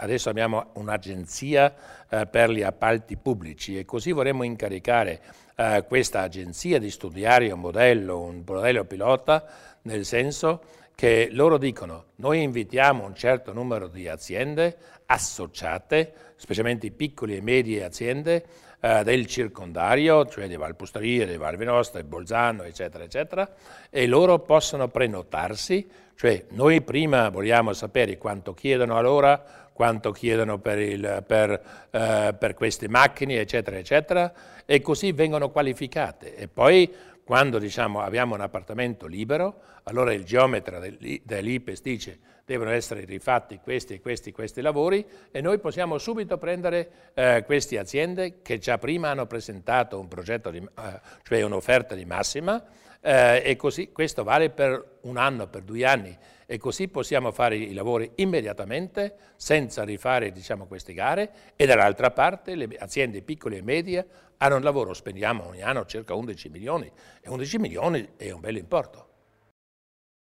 adesso abbiamo un'agenzia per gli appalti pubblici e così vorremmo incaricare questa agenzia di studiare un modello pilota, nel senso che loro dicono: noi invitiamo un certo numero di aziende associate, specialmente piccole e medie aziende del circondario, cioè di Valpusteria, di Val Venosta, di Bolzano, eccetera, eccetera, e loro possono prenotarsi, cioè noi prima vogliamo sapere quanto chiedono all'ora, quanto chiedono per queste macchine, eccetera, eccetera, e così vengono qualificate. E poi, quando diciamo abbiamo un appartamento libero, allora il geometra dell'IPES dice devono essere rifatti questi e questi lavori e noi possiamo subito prendere queste aziende che già prima hanno presentato un progetto, cioè un'offerta di massima, e così questo vale per un anno, per 2 anni, e così possiamo fare i lavori immediatamente senza rifare queste gare, e dall'altra parte le aziende piccole e medie hanno un lavoro, spendiamo ogni anno circa 11 milioni, e 11 milioni è un bel importo.